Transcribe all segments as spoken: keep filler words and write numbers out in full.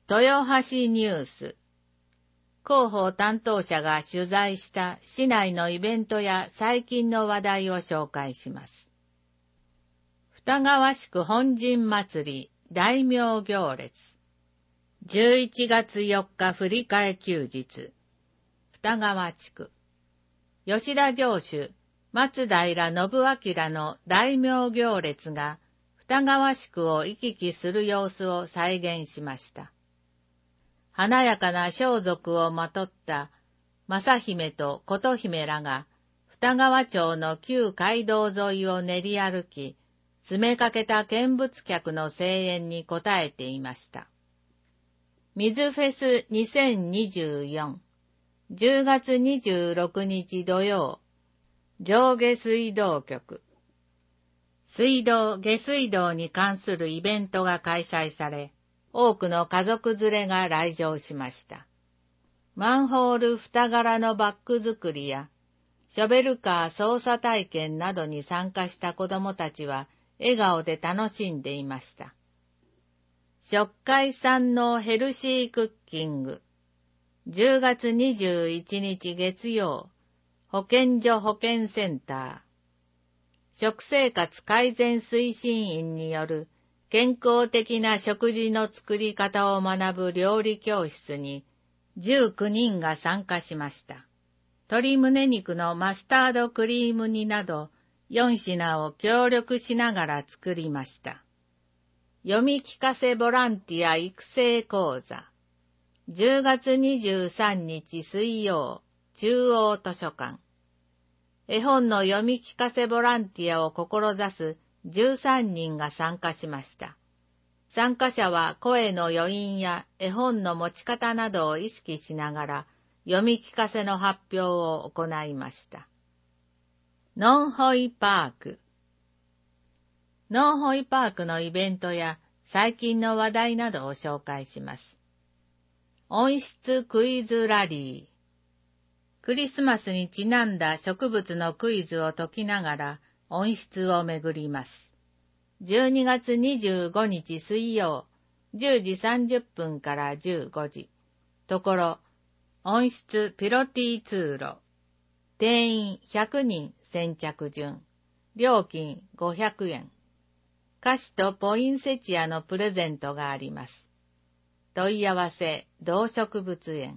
豊橋ニュース。広報担当者が取材した市内のイベントや最近の話題を紹介します。二川宿本陣祭り大名行列。じゅういちがつよっか振り替え休日。二川地区。吉田城主松平信明の大名行列が二川宿を行き来する様子を再現しました。華やかな装束をまとった正姫と琴姫らが二川町の旧街道沿いを練り歩き、詰めかけた見物客の声援に応えていました。水フェスにせんにじゅうよん、じゅうがつにじゅうろくにち土曜、上下水道局。水道・下水道に関するイベントが開催され、多くの家族連れが来場しました。マンホール蓋柄のバッグ作りや、ショベルカー操作体験などに参加した子どもたちは笑顔で楽しんでいました。食海産のヘルシークッキング。じゅうがつにじゅういちにち月曜、保健所保健センター。食生活改善推進員による健康的な食事の作り方を学ぶ料理教室にじゅうきゅうにんが参加しました。鶏胸肉のマスタードクリーム煮などよんひなを協力しながら作りました。読み聞かせボランティア育成講座。じゅうがつにじゅうさんにち水曜、中央図書館。絵本の読み聞かせボランティアを志すじゅうさんにんが参加しました。参加者は声の余韻や絵本の持ち方などを意識しながら読み聞かせの発表を行いました。ノンホイパーク。ノンホイパークのイベントや最近の話題などを紹介します。温室クイズラリー。クリスマスにちなんだ植物のクイズを解きながら温室を巡ります。じゅうにがつにじゅうごにち水曜、じゅうじさんじゅっぷんからじゅうごじ。ところ、温室ピロティ通路。定員ひゃくにん先着順。料金ごひゃくえん。菓子とポインセチアのプレゼントがあります。問い合わせ、動植物園。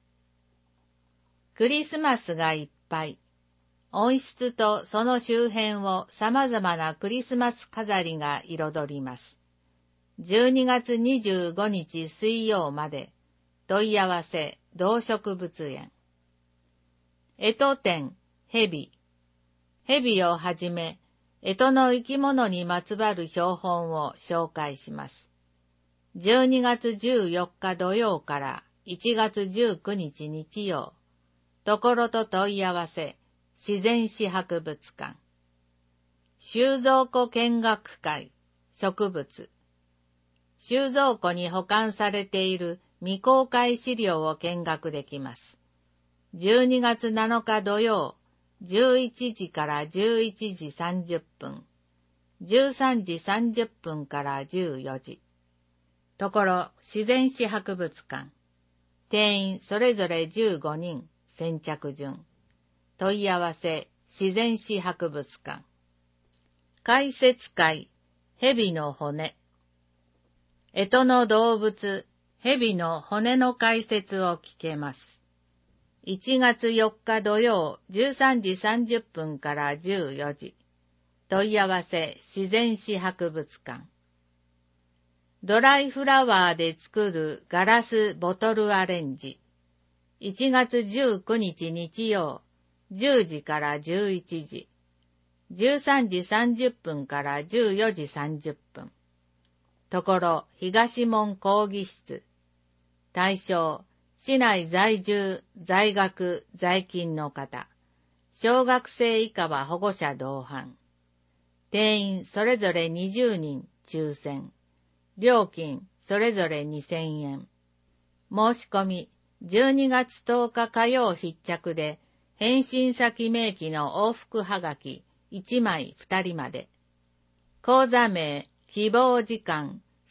クリスマスがいっぱい。温室とその周辺を様々なクリスマス飾りが彩ります。じゅうにがつにじゅうごにち水曜まで。問い合わせ、動植物園。干支展、蛇。蛇をはじめ、干支の生き物にまつわる標本を紹介します。じゅうにがつじゅうよっか土曜からいちがつじゅうくにち日曜。ところと問い合わせ、自然史博物館。収蔵庫見学会、植物。収蔵庫に保管されている未公開資料を見学できます。じゅうにがつなのか土曜、じゅういちじからじゅういちじさんじゅっぷん、じゅうさんじさんじゅっぷんからじゅうよじ。ところ自然史博物館。定員それぞれじゅうごにん、先着順。問い合わせ、自然史博物館。解説会、蛇の骨。干支の動物、蛇の骨の解説を聞けます。いちがつよっか土曜、じゅうさんじさんじゅっぷんからじゅうよじ。問い合わせ、自然史博物館。ドライフラワーで作るガラスボトルアレンジ。いちがつじゅうくにち日曜、じゅうじからじゅういちじ。じゅうさんじさんじゅっぷんからじゅうよじさんじゅっぷん。ところ、東門講義室。対象、市内在住、在学、在勤の方。小学生以下は保護者同伴。定員それぞれにじゅうにん、抽選。料金それぞれにせんえん。申し込み、じゅうにがつとおか火曜必着で、返信先明記の往復はがきいちまいふたりまで。講座名、希望時間、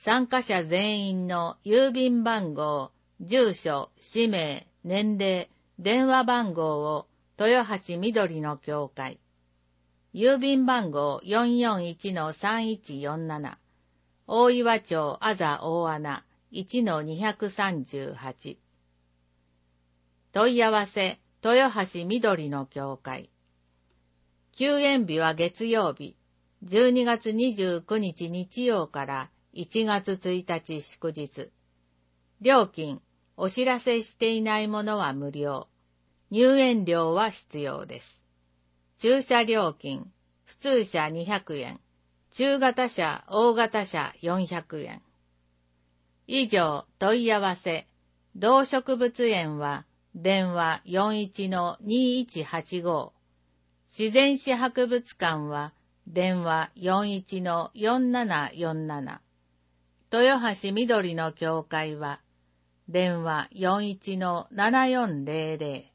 参加者全員の郵便番号、住所、氏名、年齢、電話番号を豊橋緑の教会。郵便番号 よんよんいちのさんいちよんなな。大岩町あざ大穴 いちのにさんはち。問い合わせ、豊橋緑の教会。休園日は月曜日、じゅうにがつにじゅうくにち日曜からいちがつついたち祝日。料金、お知らせしていないものは無料。入園料は必要です。駐車料金、普通車にひゃくえん、中型車、大型車よんひゃくえん。以上、問い合わせ、動植物園は電話 よんいちのにいちはちご。自然史博物館は電話 よんいちのよんななよんなな。豊橋緑の教会は電話 よんいちのななよんぜろぜろ。